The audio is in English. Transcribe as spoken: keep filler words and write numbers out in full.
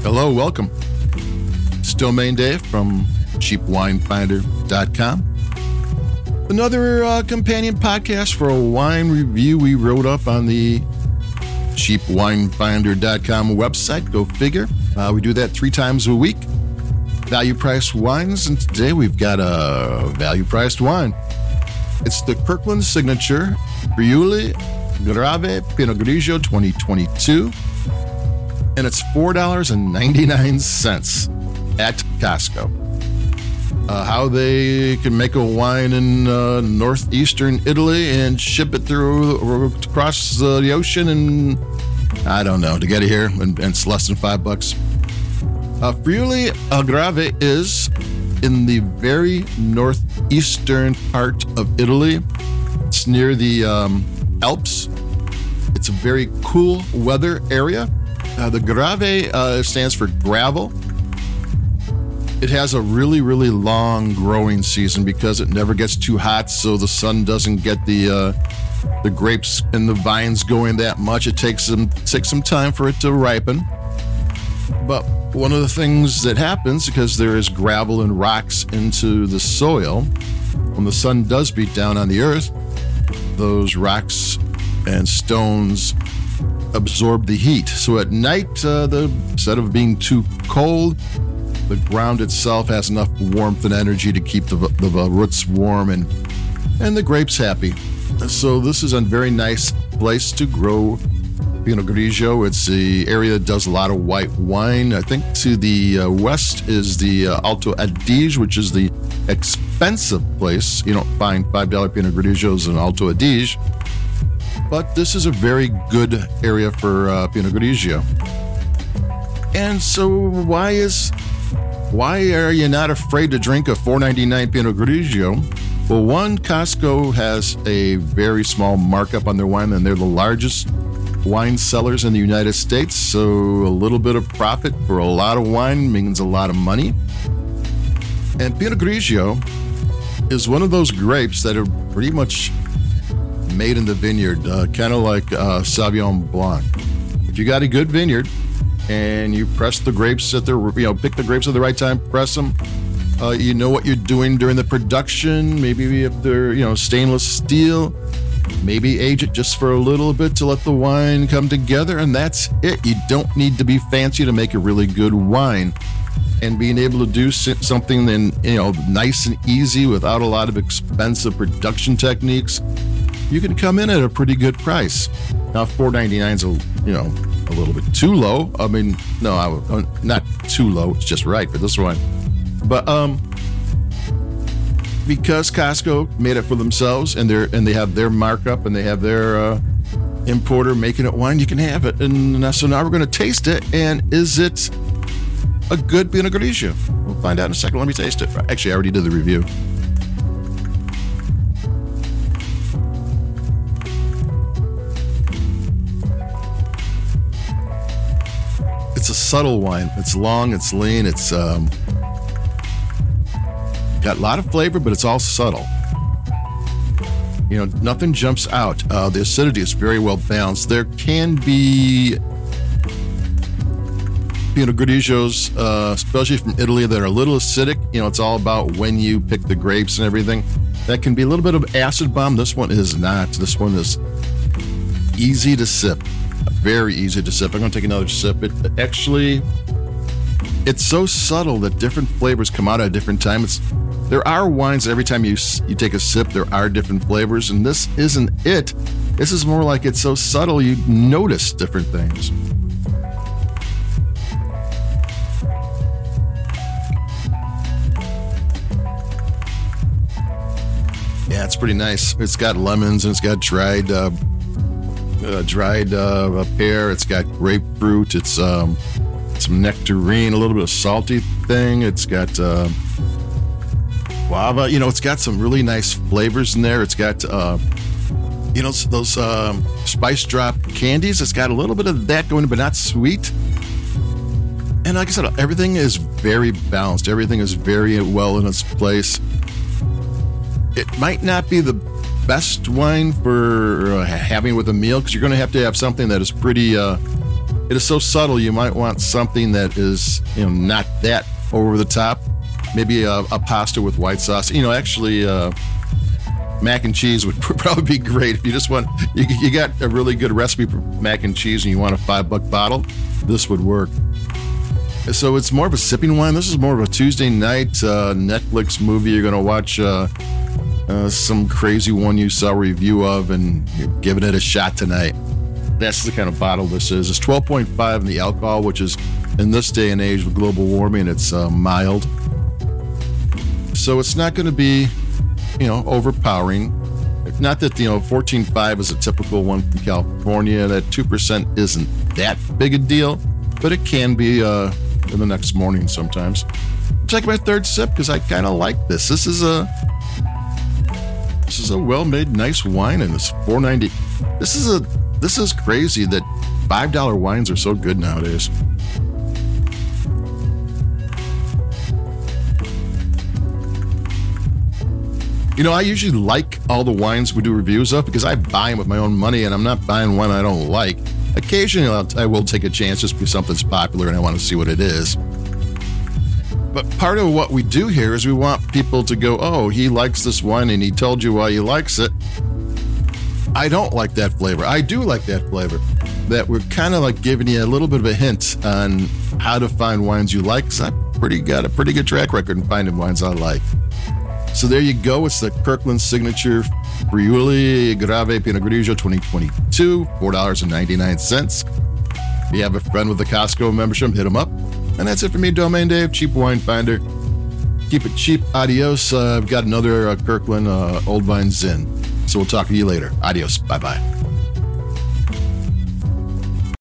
Hello, welcome. Still Main Dave from cheap wine finder dot com. Another uh, companion podcast for a wine review we wrote up on the cheap wine finder dot com website. Go figure. Uh, we do that three times a week. Value priced wines, and today we've got a value priced wine. It's the Kirkland Signature Friuli Grave Pinot Grigio twenty twenty-two, and it's four dollars and ninety-nine cents at Costco. Uh, how they can make a wine in uh, northeastern Italy and ship it through or across uh, the ocean, and I don't know, to get it here, and, and it's less than five bucks. Uh, Friuli Grave is in the very northeastern part of Italy. It's near the um, Alps. It's a very cool weather area. Uh, the Grave uh, stands for gravel. It has a really, really long growing season because it never gets too hot, so the sun doesn't get the uh, the grapes and the vines going that much. It takes them takes some time for it to ripen. But one of the things that happens, because there is gravel and rocks into the soil, when the sun does beat down on the earth, those rocks and stones absorb the heat. So at night, uh, the, instead of being too cold, the ground itself has enough warmth and energy to keep the, the, the roots warm and and the grapes happy. So this is a very nice place to grow Pinot Grigio. It's the area that does a lot of white wine. I think to the uh, west is the uh, Alto Adige, which is the expensive place. You don't find five dollars Pinot Grigios in Alto Adige. But this is a very good area for uh, Pinot Grigio. And so why is... Why are you not afraid to drink a four dollars and ninety-nine cents Pinot Grigio? Well, one, Costco has a very small markup on their wine, and they're the largest wine sellers in the United States. So a little bit of profit for a lot of wine means a lot of money. And Pinot Grigio is one of those grapes that are pretty much made in the vineyard, uh, kind of like uh, Sauvignon Blanc. If you got a good vineyard, and you press the grapes at the, you know, pick the grapes at the right time, press them. Uh, you know what you're doing during the production. Maybe if they're, you know, stainless steel, maybe age it just for a little bit to let the wine come together, and that's it. You don't need to be fancy to make a really good wine. And being able to do something then, you know, nice and easy without a lot of expensive production techniques, you can come in at a pretty good price. Now, four dollars and ninety-nine cents is, a, you know, a little bit too low. I mean, no, I, not too low. It's just right for this one. But um, because Costco made it for themselves, and they're and they have their markup, and they have their uh, importer making it wine, you can have it. And so now we're going to taste it. And is it a good Pinot Grigio? We'll find out in a second. Let me taste it. Actually, I already did the review. It's a subtle wine. It's long, it's lean, it's um, got a lot of flavor, but it's all subtle. You know, nothing jumps out. Uh, the acidity is very well balanced. There can be Pinot Grigios, uh, especially from Italy, that are a little acidic. You know, it's all about when you pick the grapes and everything. That can be a little bit of acid bomb. This one is not. This one is easy to sip. Very easy to sip. I'm going to take another sip. It actually, it's so subtle that different flavors come out at a different time. It's there are wines that every time you you take a sip, there are different flavors, and this isn't it. This is more like it's so subtle you notice different things. Yeah, it's pretty nice. It's got lemons and it's got dried. Uh, Uh, dried uh, pear. It's got grapefruit. It's um, some nectarine, a little bit of salty thing. It's got uh, guava. You know, it's got some really nice flavors in there. It's got, uh, you know, those um, spice drop candies. It's got a little bit of that going, but not sweet. And like I said, everything is very balanced. Everything is very well in its place. It might not be the best wine for uh, having with a meal, because you're going to have to have something that is pretty uh, It is so subtle, you might want something that is, you know, not that over the top. Maybe a, a pasta with white sauce. You know, actually, uh, mac and cheese would probably be great if you just want, you, you got a really good recipe for mac and cheese and you want a five buck bottle, this would work. So it's more of a sipping wine. This is more of a Tuesday night uh, Netflix movie. You're going to watch uh, uh, some crazy one you saw a review of and you're giving it a shot tonight. That's the kind of bottle this is. It's twelve point five in the alcohol, which is, in this day and age with global warming, it's uh, mild. So it's not going to be, you know, overpowering. Not that, you know, fourteen point five is a typical one from California. That two percent isn't that big a deal, but it can be uh, in the next morning sometimes. Check my third sip because I kind of like this. This is a this is a well-made, nice wine, and it's four ninety. This is a this is crazy that five dollar wines are so good nowadays. You know, I usually like all the wines we do reviews of because I buy them with my own money and I'm not buying one I don't like. Occasionally, I'll, I will take a chance just because something's popular and I want to see what it is. But part of what we do here is we want people to go, oh, he likes this wine and he told you why he likes it. I don't like that flavor. I do like that flavor. That we're kind of like giving you a little bit of a hint on how to find wines you like because I've pretty got a pretty good track record in finding wines I like. So there you go. It's the Kirkland Signature Friuli Grave Pinot Grigio twenty twenty-two, four dollars and ninety-nine cents. If you have a friend with a Costco membership, hit them up. And that's it for me, Domain Dave, Cheap Wine Finder. Keep it cheap. Adios. Uh, I've got another uh, Kirkland uh, Old Vine Zin. So we'll talk to you later. Adios. Bye-bye.